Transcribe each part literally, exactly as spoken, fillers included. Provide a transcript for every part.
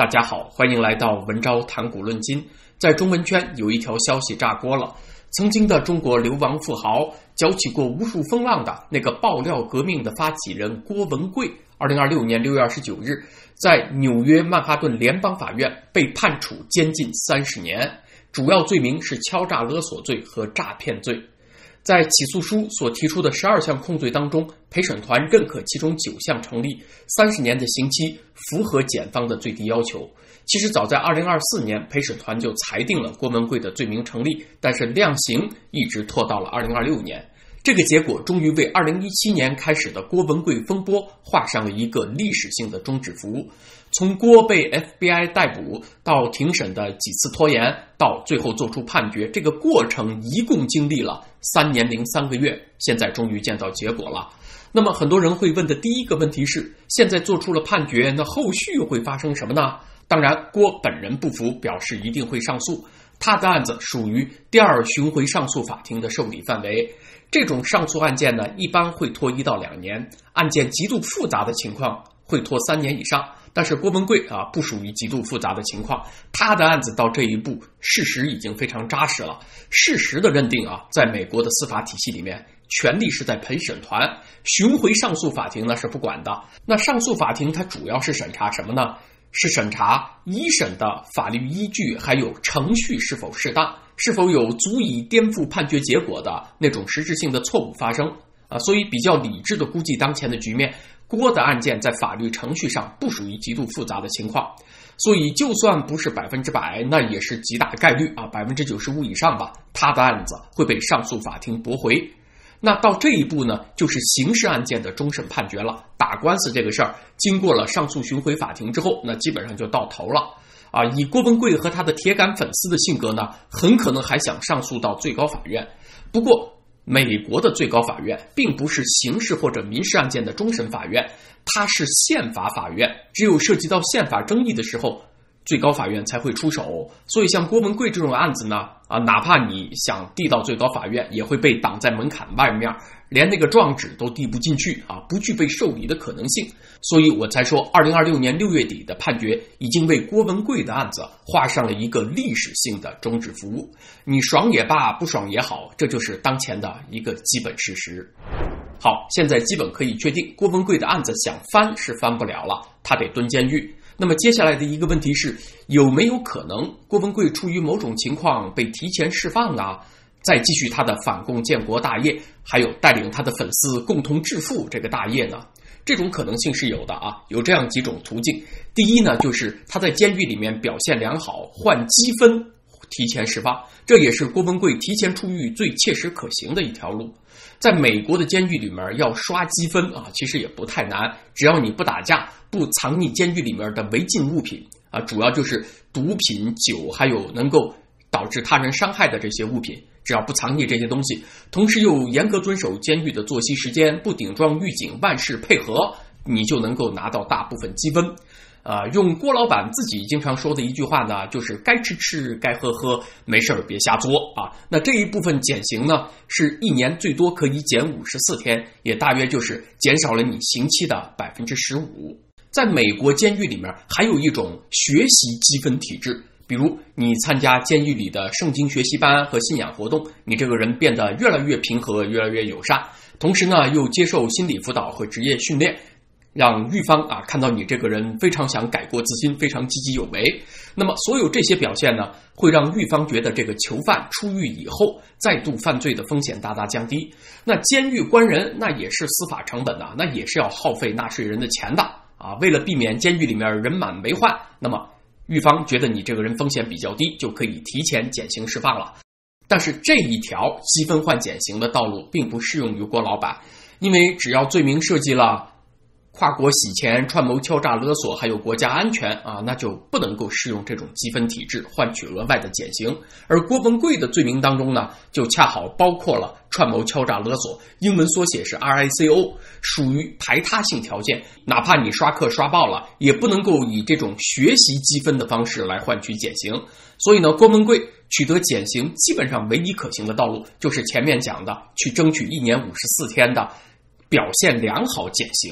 大家好，欢迎来到文昭谈古论今。在中文圈有一条消息炸锅了，曾经的中国流亡富豪，搅起过无数风浪的那个爆料革命的发起人郭文贵，二零二六年六月二十九日，在纽约曼哈顿联邦法院被判处监禁三十年，主要罪名是敲诈勒索罪和诈骗罪。在起诉书所提出的十二项控罪当中，陪审团认可其中九项成立，三十年的刑期符合检方的最低要求。其实早在二零二四年，陪审团就裁定了郭文贵的罪名成立，但是量刑一直拖到了二零二六年。这个结果终于为二零一七年开始的郭文贵风波画上了一个历史性的终止符。从郭被 F B I 逮捕到庭审的几次拖延，到最后做出判决，这个过程一共经历了三年零三个月，现在终于见到结果了。那么很多人会问的第一个问题是，现在做出了判决，那后续会发生什么呢？当然，郭本人不服，表示一定会上诉。他的案子属于第二巡回上诉法庭的受理范围。这种上诉案件呢，一般会拖一到两年，案件极度复杂的情况会拖三年以上。但是郭文贵啊，不属于极度复杂的情况，他的案子到这一步，事实已经非常扎实了。事实的认定啊，在美国的司法体系里面，权力是在陪审团，巡回上诉法庭呢是不管的。那上诉法庭它主要是审查什么呢？是审查一审的法律依据，还有程序是否适当，是否有足以颠覆判决结果的那种实质性的错误发生啊。所以比较理智的估计当前的局面，郭的案件在法律程序上不属于极度复杂的情况，所以就算不是百分之百，那也是极大概率啊，百分之九十五以上吧，他的案子会被上诉法庭驳回。那到这一步呢，就是刑事案件的终审判决了。打官司这个事儿，经过了上诉巡回法庭之后，那基本上就到头了啊。以郭文贵和他的铁杆粉丝的性格呢，很可能还想上诉到最高法院。不过，美国的最高法院并不是刑事或者民事案件的终审法院，它是宪法法院，只有涉及到宪法争议的时候，最高法院才会出手。所以像郭文贵这种案子呢，啊，哪怕你想递到最高法院，也会被挡在门槛外面，连那个状纸都递不进去啊，不具备受理的可能性。所以我才说二零二六年六月底的判决已经为郭文贵的案子画上了一个历史性的终止符。你爽也罢，不爽也好，这就是当前的一个基本事实。好，现在基本可以确定，郭文贵的案子想翻是翻不了了，他得蹲监狱。那么接下来的一个问题是，有没有可能郭文贵出于某种情况被提前释放呢？再继续他的反共建国大业，还有带领他的粉丝共同致富这个大业呢？这种可能性是有的啊，有这样几种途径。第一呢，就是他在监狱里面表现良好，换积分提前释放，这也是郭文贵提前出狱最切实可行的一条路。在美国的监狱里面要刷积分啊，其实也不太难，只要你不打架，不藏匿监狱里面的违禁物品啊，主要就是毒品、酒，还有能够导致他人伤害的这些物品，只要不藏匿这些东西，同时又严格遵守监狱的作息时间，不顶撞狱警，万事配合，你就能够拿到大部分积分。呃，用郭老板自己经常说的一句话呢，就是该吃吃，该喝喝，没事别瞎作啊。那这一部分减刑呢，是一年最多可以减五十四天，也大约就是减少了你刑期的百分之十五。在美国监狱里面，还有一种学习积分体制。比如你参加监狱里的圣经学习班和信仰活动，你这个人变得越来越平和，越来越友善，同时呢又接受心理辅导和职业训练，让狱方啊看到你这个人非常想改过自新，非常积极有为。那么所有这些表现呢，会让狱方觉得这个囚犯出狱以后再度犯罪的风险大大降低。那监狱关人那也是司法成本啊，那也是要耗费纳税人的钱的啊。为了避免监狱里面人满为患，那么狱方觉得你这个人风险比较低，就可以提前减刑释放了。但是这一条积分换减刑的道路并不适用于郭老板，因为只要罪名涉及了跨国洗钱、串谋敲诈勒索，还有国家安全啊，那就不能够适用这种积分体制换取额外的减刑。而郭文贵的罪名当中呢，就恰好包括了串谋敲诈勒索，英文缩写是 R I C O， 属于排他性条件，哪怕你刷课刷爆了，也不能够以这种学习积分的方式来换取减刑。所以呢，郭文贵取得减刑基本上唯一可行的道路，就是前面讲的去争取一年五十四天的表现良好减刑。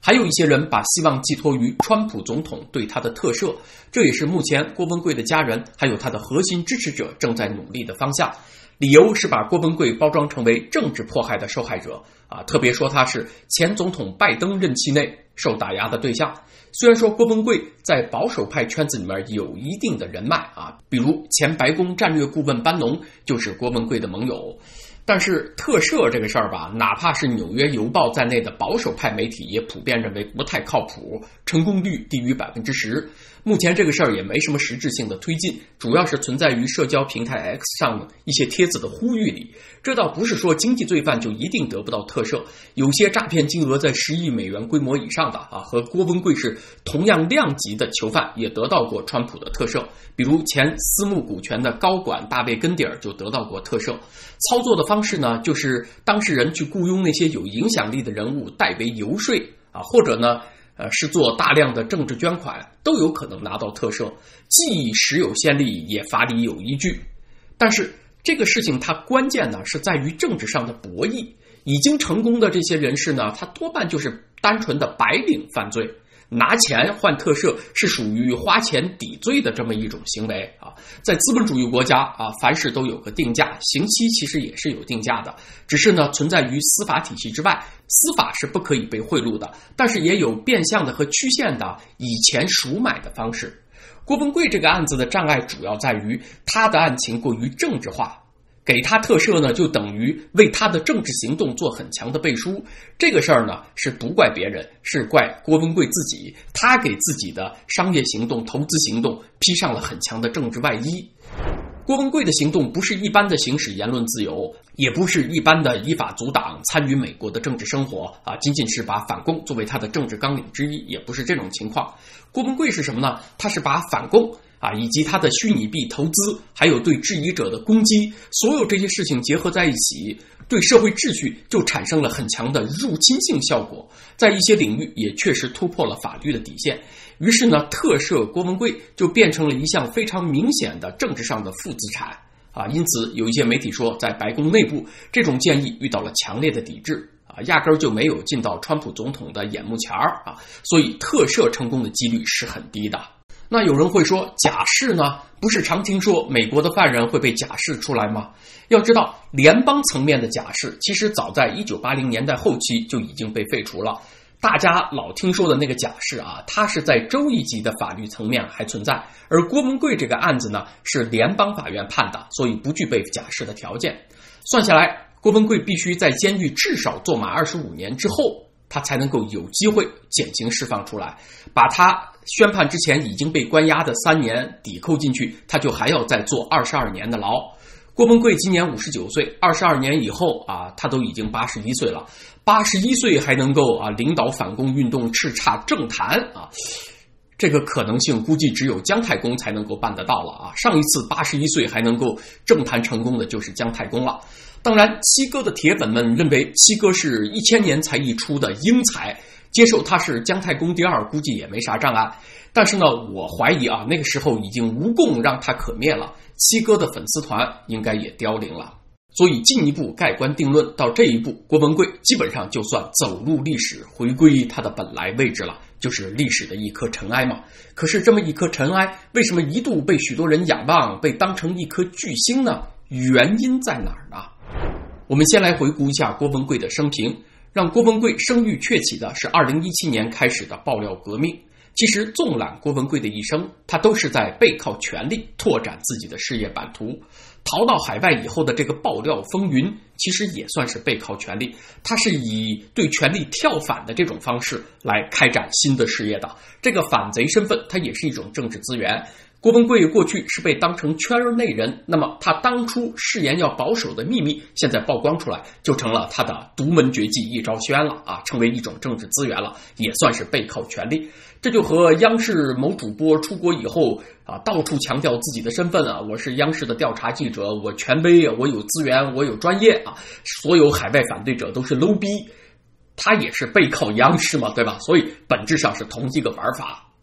还有一些人把希望寄托于川普总统对他的特赦，这也是目前郭文贵的家人还有他的核心支持者正在努力的方向。理由是把郭文贵包装成为政治迫害的受害者啊，特别说他是前总统拜登任期内受打压的对象。虽然说郭文贵在保守派圈子里面有一定的人脉啊，比如前白宫战略顾问班农就是郭文贵的盟友，但是特赦这个事儿吧，哪怕是纽约邮报在内的保守派媒体也普遍认为不太靠谱，成功率低于百分之十。目前这个事儿也没什么实质性的推进，主要是存在于社交平台 X 上一些帖子的呼吁里。这倒不是说经济罪犯就一定得不到特赦，有些诈骗金额在十亿美元规模以上的啊，和郭文贵是同样量级的囚犯也得到过川普的特赦，比如前私募股权的高管大卫根迪尔就得到过特赦。操作的方式呢，就是当事人去雇佣那些有影响力的人物代为游说啊，或者呢呃，是做大量的政治捐款，都有可能拿到特赦，既实有先例，也法理有依据。但是这个事情它关键呢是在于政治上的博弈，已经成功的这些人士呢，他多半就是单纯的白领犯罪，拿钱换特赦是属于花钱抵罪的这么一种行为啊。在资本主义国家啊，凡事都有个定价，刑期其实也是有定价的，只是呢存在于司法体系之外，司法是不可以被贿赂的，但是也有变相的和曲线的以钱赎买的方式。郭文贵这个案子的障碍主要在于他的案情过于政治化，给他特赦呢，就等于为他的政治行动做很强的背书。这个事儿呢，是不怪别人，是怪郭文贵自己，他给自己的商业行动、投资行动披上了很强的政治外衣。郭文贵的行动不是一般的行使言论自由，也不是一般的依法阻挡参与美国的政治生活啊，仅仅是把反共作为他的政治纲领之一，也不是这种情况。郭文贵是什么呢？他是把反共啊，以及他的虚拟币投资，还有对质疑者的攻击，所有这些事情结合在一起，对社会秩序就产生了很强的入侵性效果，在一些领域也确实突破了法律的底线。于是呢，特赦郭文贵就变成了一项非常明显的政治上的负资产啊。因此，有一些媒体说，在白宫内部，这种建议遇到了强烈的抵制啊，压根儿就没有进到川普总统的眼目前儿啊，所以特赦成功的几率是很低的。那有人会说，假释呢？不是常听说美国的犯人会被假释出来吗？要知道，联邦层面的假释其实早在一九八零年代后期就已经被废除了。大家老听说的那个假释啊，它是在州一级的法律层面还存在，而郭文贵这个案子呢，是联邦法院判的，所以不具备假释的条件。算下来，郭文贵必须在监狱至少坐满二十五年之后，他才能够有机会减刑释放出来，把他宣判之前已经被关押的三年抵扣进去，他就还要再坐二十二年的牢。郭文贵今年五十九岁，二十二年以后啊，他都已经八十一岁了。八十一岁还能够啊领导反共运动叱咤政坛啊，这个可能性估计只有姜太公才能够办得到了啊。上一次八十一岁还能够政坛成功的就是姜太公了。当然，七哥的铁粉们认为七哥是一千年才一出的英才，接受他是姜太公第二，估计也没啥障碍。但是呢，我怀疑啊，那个时候已经无共让他可灭了，七哥的粉丝团应该也凋零了。所以进一步盖棺定论，到这一步，郭文贵基本上就算走入历史，回归他的本来位置了，就是历史的一颗尘埃嘛。可是这么一颗尘埃，为什么一度被许多人仰望，被当成一颗巨星呢？原因在哪儿呢？我们先来回顾一下郭文贵的生平。让郭文贵声誉鹊起的是二零一七年开始的爆料革命。其实纵览郭文贵的一生，他都是在背靠权力拓展自己的事业版图。逃到海外以后的这个爆料风云，其实也算是背靠权力，他是以对权力跳反的这种方式来开展新的事业的。这个反贼身份，它也是一种政治资源。郭文贵过去是被当成圈内人，那么他当初誓言要保守的秘密，现在曝光出来，就成了他的独门绝技一招鲜了啊，成为一种政治资源了，也算是背靠权力。这就和央视某主播出国以后啊，到处强调自己的身份啊，我是央视的调查记者，我权威，我有资源，我有专业啊，所有海外反对者都是 low 逼，他也是背靠央视嘛，对吧？所以本质上是同一个玩法。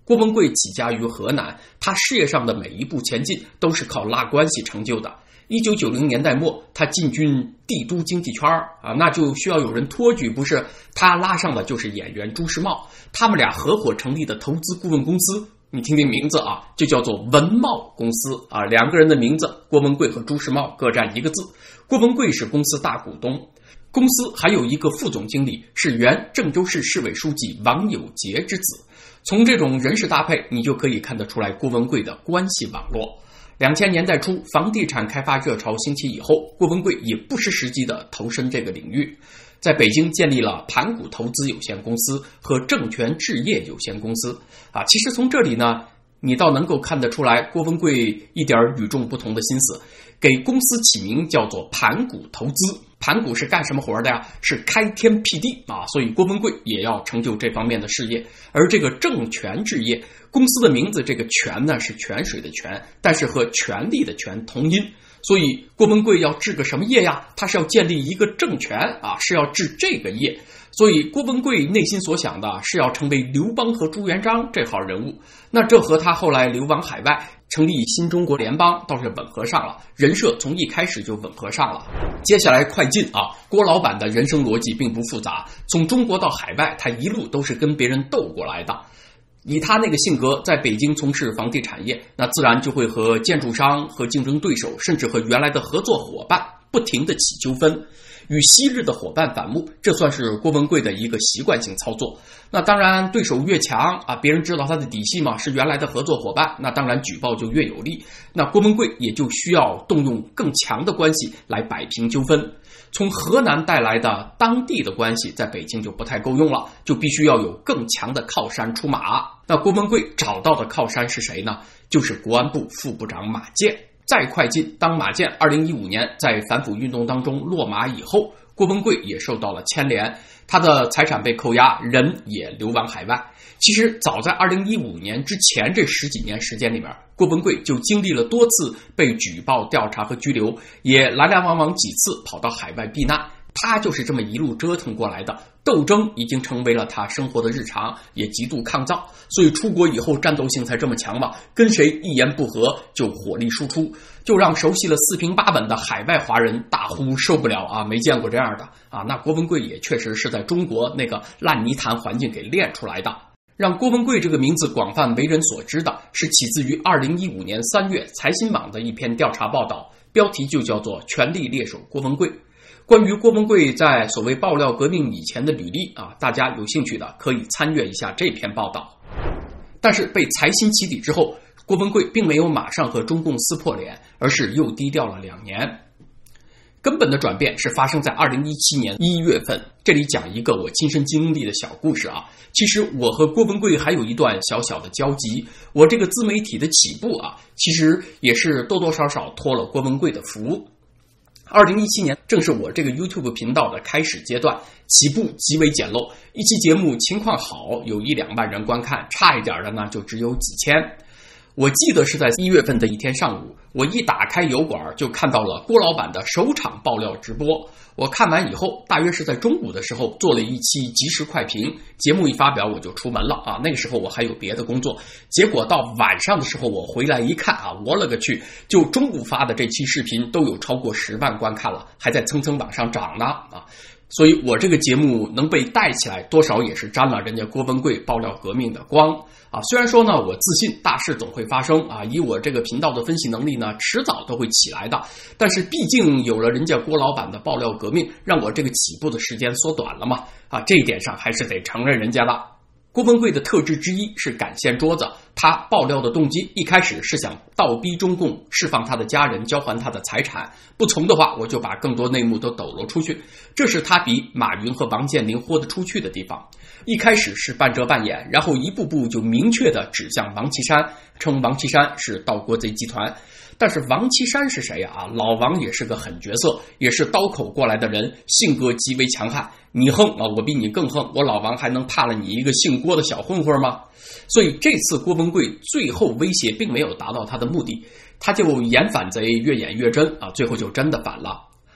郭文贵起家于河南，他事业上的每一步前进都是靠拉关系成就的。一九九零年代末，他进军帝都经济圈啊，那就需要有人托举，不是？他拉上的就是演员朱时茂，他们俩合伙成立的投资顾问公司，你听听名字啊，就叫做文茂公司啊。两个人的名字，郭文贵和朱时茂各占一个字。郭文贵是公司大股东，公司还有一个副总经理，是原郑州市市委书记王有杰之子。从这种人事搭配，你就可以看得出来郭文贵的关系网络。两千年代初，房地产开发热潮兴起以后，郭文贵也不失时机地投身这个领域，在北京建立了盘古投资有限公司和正权置业有限公司。啊，其实从这里呢，你倒能够看得出来郭文贵一点与众不同的心思，给公司起名叫做盘古投资。盘古是干什么活的呀？是开天辟地啊，所以郭文贵也要成就这方面的事业。而这个正权置业公司的名字，这个权呢是泉水的泉，但是和权力的权同音，所以郭文贵要治个什么业呀？他是要建立一个政权啊，是要治这个业。所以郭文贵内心所想的是要成为刘邦和朱元璋这号人物，那这和他后来流亡海外成立新中国联邦倒是吻合上了，人设从一开始就吻合上了。接下来快进啊，郭老板的人生逻辑并不复杂，从中国到海外，他一路都是跟别人斗过来的。以他那个性格，在北京从事房地产业，那自然就会和建筑商、和竞争对手，甚至和原来的合作伙伴不停地起纠纷，与昔日的伙伴反目，这算是郭文贵的一个习惯性操作。那当然，对手越强啊，别人知道他的底细嘛，是原来的合作伙伴，那当然举报就越有利。那郭文贵也就需要动用更强的关系来摆平纠纷。从河南带来的当地的关系，在北京就不太够用了，就必须要有更强的靠山出马。那郭文贵找到的靠山是谁呢？就是国安部副部长马建。再快进，当马建二零一五年在反腐运动当中落马以后，郭文贵也受到了牵连，他的财产被扣押，人也流亡海外。其实早在二零一五年之前这十几年时间里面，郭文贵就经历了多次被举报、调查和拘留，也来来往往几次跑到海外避难。他就是这么一路折腾过来的，斗争已经成为了他生活的日常，也极度抗造，所以出国以后战斗性才这么强嘛，跟谁一言不合就火力输出，就让熟悉了四平八稳的海外华人大呼受不了啊，没见过这样的啊。那郭文贵也确实是在中国那个烂泥潭环境给练出来的。让郭文贵这个名字广泛为人所知的是起自于二零一五年三月财新网的一篇调查报道，标题就叫做权力猎手郭文贵。关于郭文贵在所谓爆料革命以前的履历啊，大家有兴趣的可以参阅一下这篇报道。但是被财新起底之后，郭文贵并没有马上和中共撕破脸，而是又低调了两年。根本的转变是发生在二零一七年一月份，这里讲一个我亲身经历的小故事啊。其实我和郭文贵还有一段小小的交集，我这个自媒体的起步啊，其实也是多多少少托了郭文贵的福。二零一七年正是我这个 YouTube 频道的开始阶段，起步极为简陋，一期节目情况好有一两万人观看，差一点的呢就只有几千。我记得是在一月份的一天上午，我一打开油管就看到了郭老板的首场爆料直播。我看完以后，大约是在中午的时候做了一期即时快评，节目一发表我就出门了啊。那个时候我还有别的工作，结果到晚上的时候我回来一看啊，我勒个去，就中午发的这期视频都有超过十万观看了，还在蹭蹭往上涨呢啊。所以我这个节目能被带起来，多少也是沾了人家郭文贵爆料革命的光啊。虽然说呢，我自信大事总会发生啊，以我这个频道的分析能力呢，迟早都会起来的。但是毕竟有了人家郭老板的爆料革命，让我这个起步的时间缩短了嘛啊，这一点上还是得承认人家的。郭文贵的特质之一是敢掀桌子，他爆料的动机一开始是想倒逼中共释放他的家人，交还他的财产，不从的话我就把更多内幕都抖露出去，这是他比马云和王健林豁得出去的地方。一开始是半遮半掩，然后一步步就明确地指向王岐山，称王岐山是盗国贼集团。但是王岐山是谁啊？老王也是个狠角色，也是刀口过来的人，性格极为强悍。你横啊，我比你更横，我老王还能怕了你一个姓郭的小混混吗？所以这次郭文贵最后威胁并没有达到他的目的，他就演反贼越演越真啊，最后就真的反了。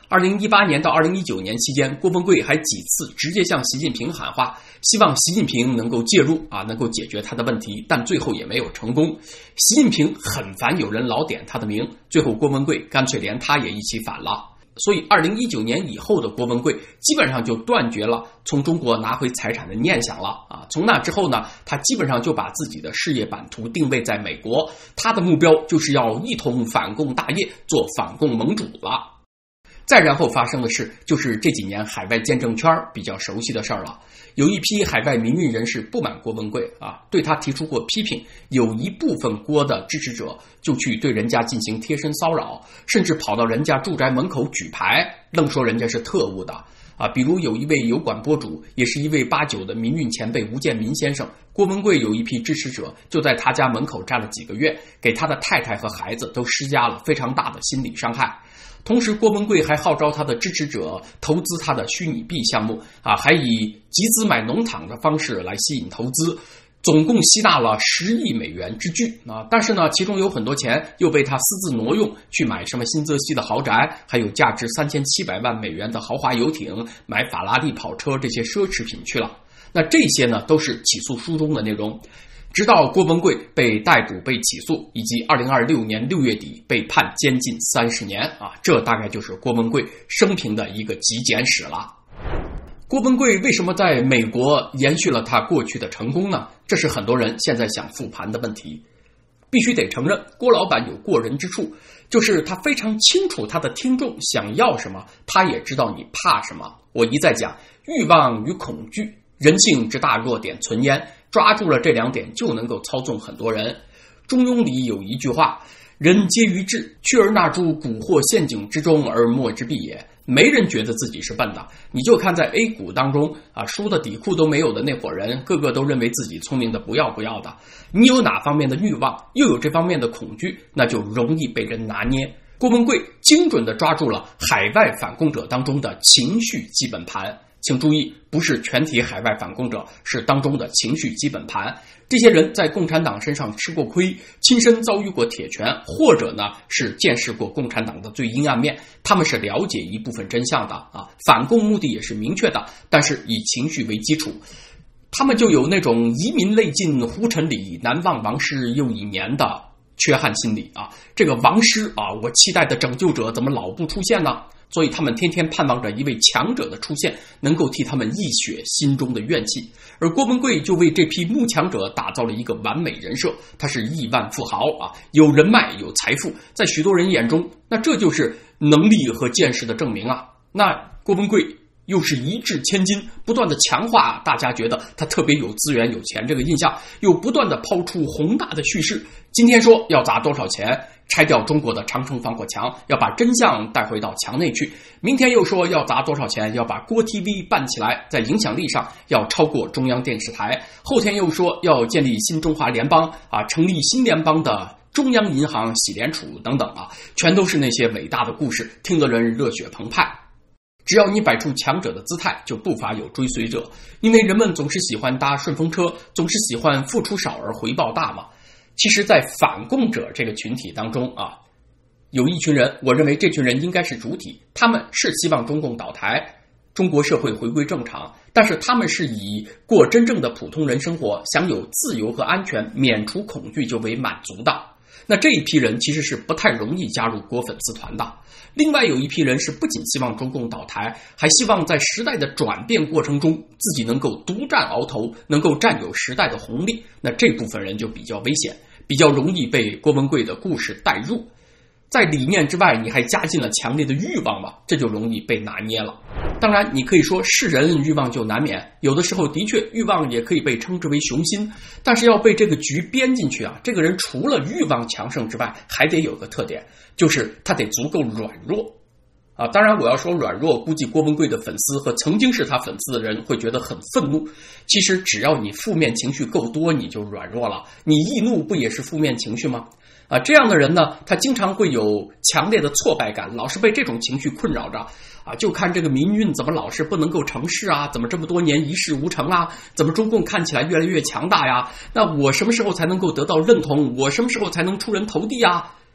二零一八年到二零一九年期间，郭文贵还几次直接向习近平喊话，希望习近平能够介入啊，能够解决他的问题，但最后也没有成功。习近平很烦有人老点他的名，最后郭文贵干脆连他也一起反了。所以二零一九年以后的郭文贵基本上就断绝了从中国拿回财产的念想了啊！从那之后呢，他基本上就把自己的事业版图定位在美国，他的目标就是要一统反共大业，做反共盟主了。再然后发生的事，就是这几年海外见证圈比较熟悉的事儿了。有一批海外民运人士不满郭文贵啊，对他提出过批评，有一部分郭的支持者就去对人家进行贴身骚扰，甚至跑到人家住宅门口举牌，愣说人家是特务的啊。比如有一位油管博主，也是一位八九的民运前辈吴建民先生，郭文贵有一批支持者就在他家门口站了几个月，给他的太太和孩子都施加了非常大的心理伤害。同时郭文贵还号召他的支持者投资他的虚拟币项目啊，还以集资买农场的方式来吸引投资，总共吸纳了十亿美元之巨啊！但是呢，其中有很多钱又被他私自挪用去买什么新泽西的豪宅，还有价值三千七百万美元的豪华游艇，买法拉利跑车这些奢侈品去了。那这些呢，都是起诉书中的内容。直到郭文贵被逮捕被起诉，以及二零二六年六月底被判监禁三十年啊，这大概就是郭文贵生平的一个极简史了。郭文贵为什么在美国延续了他过去的成功呢？这是很多人现在想复盘的问题。必须得承认，郭老板有过人之处，就是他非常清楚他的听众想要什么，他也知道你怕什么。我一再讲，欲望与恐惧，人性之大弱点存焉，抓住了这两点就能够操纵很多人。中庸里有一句话，人皆愚智，去而纳诸蛊惑陷阱之中而莫之必也。没人觉得自己是笨的，你就看在 A 股当中啊，输的底裤都没有的那伙人，个个都认为自己聪明的不要不要的。你有哪方面的欲望，又有这方面的恐惧，那就容易被人拿捏。郭文贵精准地抓住了海外反共者当中的情绪基本盘。请注意，不是全体海外反共者，是当中的情绪基本盘。这些人在共产党身上吃过亏，亲身遭遇过铁拳，或者呢是见识过共产党的最阴暗面，他们是了解一部分真相的啊。反共目的也是明确的，但是以情绪为基础，他们就有那种遗民泪尽忽尘里，难忘王师又一年的缺憾心理啊。这个王师啊，我期待的拯救者怎么老不出现呢？所以他们天天盼望着一位强者的出现，能够替他们一雪心中的怨气。而郭文贵就为这批慕强者打造了一个完美人设，他是亿万富豪啊，有人脉有财富，在许多人眼中，那这就是能力和见识的证明啊。那郭文贵又是一掷千金，不断的强化大家觉得他特别有资源有钱这个印象，又不断的抛出宏大的叙事。今天说要砸多少钱拆掉中国的长城防火墙，要把真相带回到墙内去，明天又说要砸多少钱要把郭 T V 办起来，在影响力上要超过中央电视台，后天又说要建立新中华联邦啊，成立新联邦的中央银行洗联储等等啊，全都是那些伟大的故事，听得人热血澎湃。只要你摆出强者的姿态，就不乏有追随者，因为人们总是喜欢搭顺风车，总是喜欢付出少而回报大嘛。其实在反共者这个群体当中啊，有一群人，我认为这群人应该是主体，他们是希望中共倒台，中国社会回归正常，但是他们是以过真正的普通人生活，享有自由和安全，免除恐惧就为满足的。那这一批人其实是不太容易加入郭粉丝团的。另外有一批人是不仅希望中共倒台，还希望在时代的转变过程中自己能够独占鳌头，能够占有时代的红利。那这部分人就比较危险，比较容易被郭文贵的故事带入。在理念之外，你还加进了强烈的欲望嘛，这就容易被拿捏了。当然你可以说是人欲望就难免，有的时候的确欲望也可以被称之为雄心，但是要被这个局编进去啊，这个人除了欲望强盛之外，还得有个特点，就是他得足够软弱啊。当然我要说软弱，估计郭文贵的粉丝和曾经是他粉丝的人会觉得很愤怒。其实只要你负面情绪够多，你就软弱了。你易怒不也是负面情绪吗？啊，这样的人呢，他经常会有强烈的挫败感，老是被这种情绪困扰着啊。就看这个民运怎么老是不能够成事啊，怎么这么多年一事无成啊，怎么中共看起来越来越强大呀？那我什么时候才能够得到认同？我什么时候才能出人头地啊？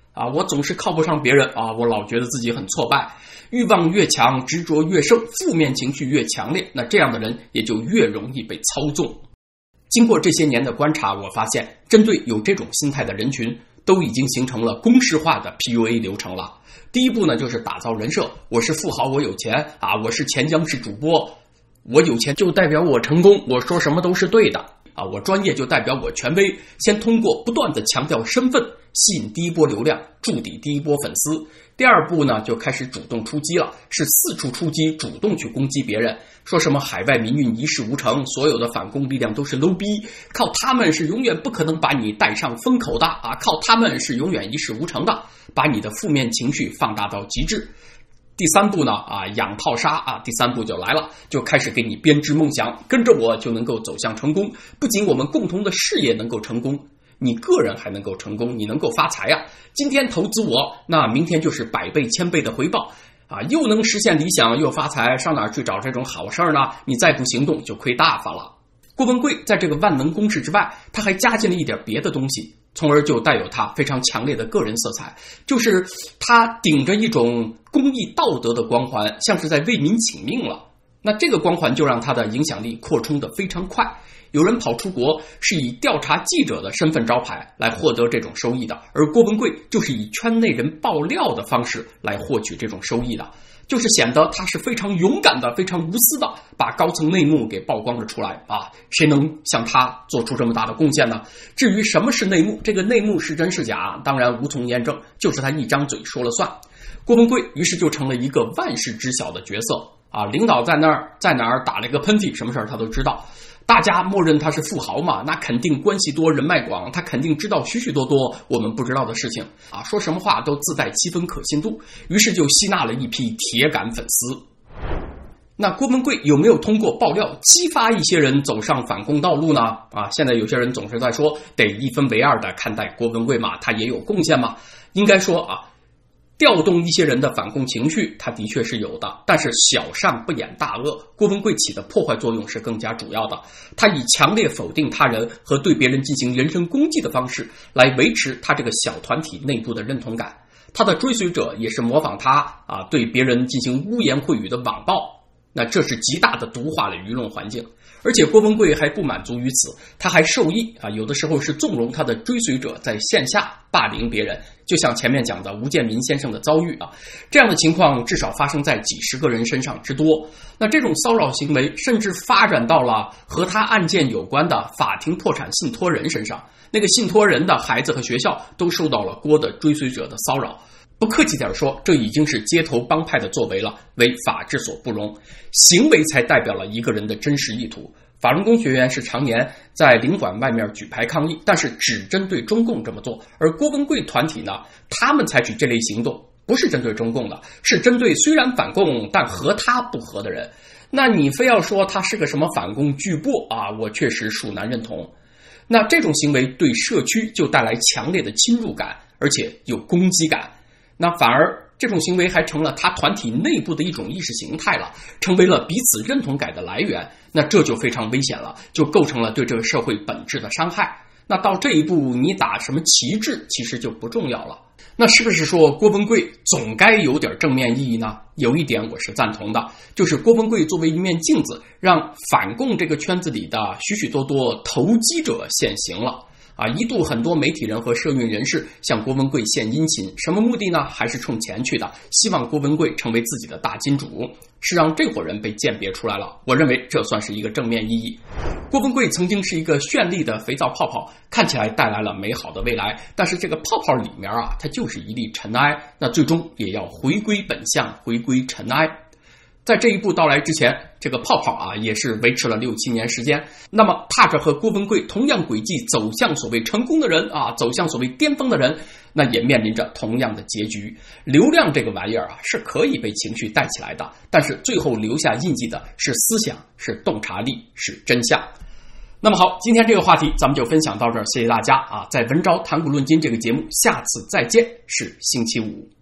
啊，我总是靠不上别人啊，我老觉得自己很挫败，欲望越强，执着越盛，负面情绪越强烈，那这样的人也就越容易被操纵。经过这些年的观察，我发现针对有这种心态的人群，都已经形成了公式化的 P U A 流程了。第一步呢，就是打造人设，我是富豪，我有钱啊，我是前央视主播，我有钱就代表我成功，我说什么都是对的啊，我专业就代表我权威。先通过不断的强调身份，吸引第一波流量，筑底第一波粉丝。第二步呢，就开始主动出击了，是四处出击，主动去攻击别人，说什么海外民运一事无成，所有的反攻力量都是 low 逼，靠他们是永远不可能把你带上风口的啊，靠他们是永远一事无成的，把你的负面情绪放大到极致。第三步呢，啊，养套杀啊，第三步就来了，就开始给你编织梦想，跟着我就能够走向成功。不仅我们共同的事业能够成功，你个人还能够成功，你能够发财啊！今天投资我，那明天就是百倍、千倍的回报啊，又能实现理想，又发财，上哪儿去找这种好事儿呢？你再不行动，就亏大发了。郭文贵在这个万能公式之外，他还加进了一点别的东西，从而就带有他非常强烈的个人色彩，就是他顶着一种公益道德的光环，像是在为民请命了。那这个光环就让他的影响力扩充得非常快。有人跑出国是以调查记者的身份招牌来获得这种收益的，而郭文贵就是以圈内人爆料的方式来获取这种收益的，就是显得他是非常勇敢的，非常无私的，把高层内幕给曝光了出来啊！谁能像他做出这么大的贡献呢？至于什么是内幕，这个内幕是真是假，当然无从验证，就是他一张嘴说了算。郭文贵于是就成了一个万事知晓的角色啊！领导在那儿在哪儿打了一个喷嚏，什么事儿他都知道。大家默认他是富豪嘛，那肯定关系多人脉广，他肯定知道许许多多我们不知道的事情啊，说什么话都自带七分可信度，于是就吸纳了一批铁杆粉丝。那郭文贵有没有通过爆料激发一些人走上反攻道路呢？啊，现在有些人总是在说得一分为二的看待郭文贵嘛，他也有贡献嘛。应该说啊，调动一些人的反共情绪，它的确是有的，但是小善不掩大恶，郭文贵起的破坏作用是更加主要的。他以强烈否定他人和对别人进行人身攻击的方式来维持他这个小团体内部的认同感，他的追随者也是模仿他啊，对别人进行污言秽语的网暴，那这是极大的毒化了舆论环境。而且郭文贵还不满足于此，他还受益啊，有的时候是纵容他的追随者在线下霸凌别人，就像前面讲的吴建民先生的遭遇啊，这样的情况至少发生在几十个人身上之多。那这种骚扰行为甚至发展到了和他案件有关的法庭破产信托人身上，那个信托人的孩子和学校都受到了郭的追随者的骚扰。不客气点说，这已经是街头帮派的作为了，为法之所不容。行为才代表了一个人的真实意图。法轮功学员是常年在领馆外面举牌抗议，但是只针对中共这么做，而郭文贵团体呢，他们采取这类行动不是针对中共的，是针对虽然反共但和他不和的人。那你非要说他是个什么反共巨擘啊，我确实属难认同。那这种行为对社区就带来强烈的侵入感，而且有攻击感。那反而这种行为还成了他团体内部的一种意识形态了，成为了彼此认同感的来源，那这就非常危险了，就构成了对这个社会本质的伤害。那到这一步，你打什么旗帜其实就不重要了。那是不是说郭文贵总该有点正面意义呢？有一点我是赞同的，就是郭文贵作为一面镜子，让反共这个圈子里的许许多多投机者现形了。啊，一度很多媒体人和社运人士向郭文贵献殷勤，什么目的呢？还是冲钱去的，希望郭文贵成为自己的大金主，是让这伙人被鉴别出来了。我认为这算是一个正面意义。郭文贵曾经是一个绚丽的肥皂泡泡，看起来带来了美好的未来，但是这个泡泡里面啊，它就是一粒尘埃，那最终也要回归本相，回归尘埃。在这一步到来之前，这个泡泡啊也是维持了六七年时间。那么踏着和郭文贵同样轨迹走向所谓成功的人啊，走向所谓巅峰的人，那也面临着同样的结局。流量这个玩意儿啊是可以被情绪带起来的，但是最后留下印记的是思想，是洞察力，是真相。那么好，今天这个话题咱们就分享到这儿，谢谢大家啊！在文昭谈古论今这个节目，下次再见，是星期五。